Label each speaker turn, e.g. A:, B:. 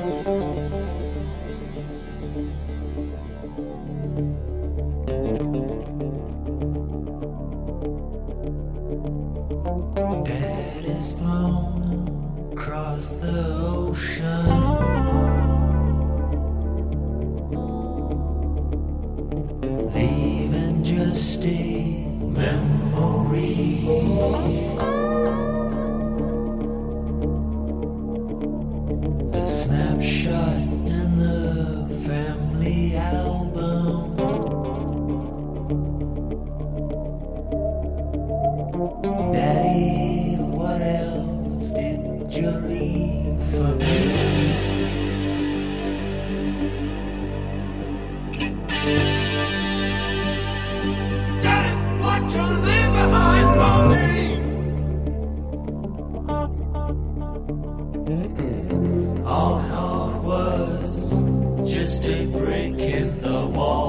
A: Dad is flown across the ocean, leaving just a memory. A snapshot in the family album. Daddy, what else did you leave for me? Daddy, what you leave behind for me? All it was just a break in the wall.